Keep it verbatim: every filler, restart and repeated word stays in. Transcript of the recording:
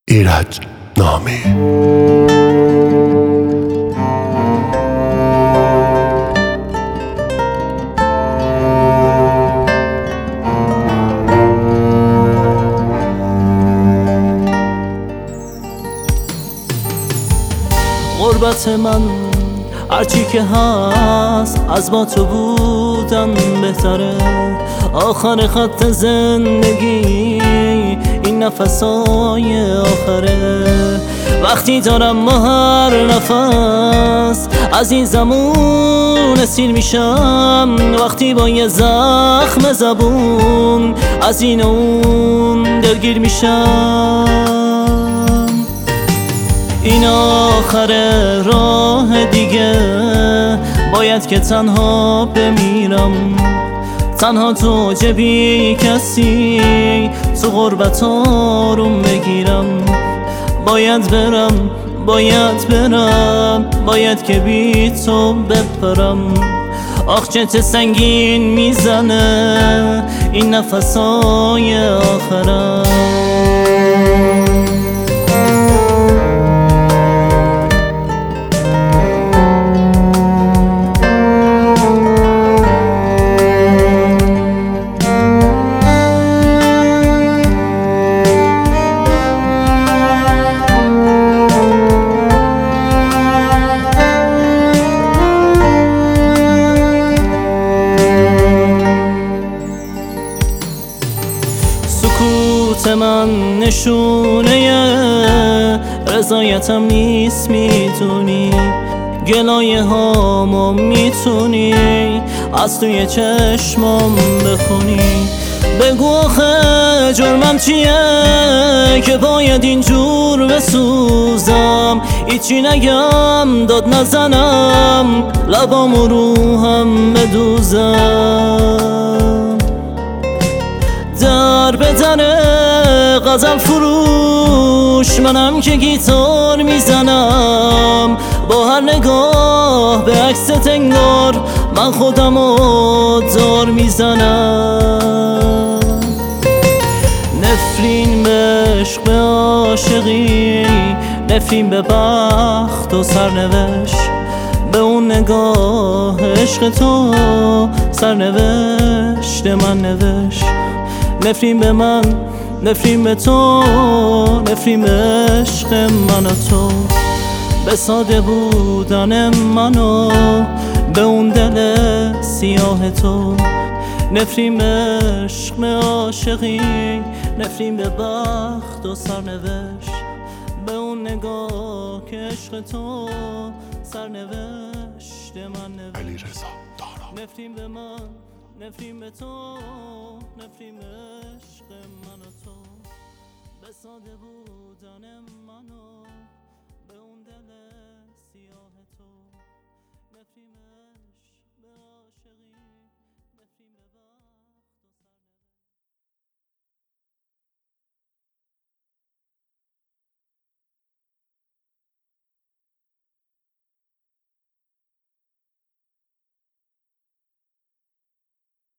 ایرج نامی. غربت من هرچی که هست از با تو بودن بهتره. آخر خط زندگی این نفسای آخره. وقتی دارم با هر نفس از این زمون اسیر میشم، وقتی با یه زخم زبون از این اون دلگیر میشم. این آخر راه دیگه باید که تنها بمیرم، تنها تو جبی کسی تو غربت آروم بگیرم. باید برم باید برم باید که بی تو بپرم. آخ چه سنگین میزنه این نفسای آخرم. سکوت من نشونه رضایتم نیست، میتونی گلایه هامو میتونی از توی چشمام بخونی. بگو آخه جرمم چیه که باید اینجور بسوزم؟ هیچی نگم داد نزنم لبامو روحم بدوزم. در به در غزل فروش منم که گیتار میزنم، با هر نگاه به عکس تنگار من خودمو دار میزنم. نفرین به عشق به عاشقی، نفرین به بخت و سرنوشت، به اون نگاه عشق تو سرنوشت من نوشت. نفرین به من نفرین به تو، نفرین به عشق من و تو، به ساده بودن منو به اون دل سیاه تو. نفرین به عشق به عاشقی، نفرین به بخت و سرنوشت، به اون نگاه که عشق تو سرنوشت من نوشت. علی رضا دارا. نفرین به من نفرین به تو، نفرین به عشق من و تو، به ساده بودن منو به اون دل سیاه.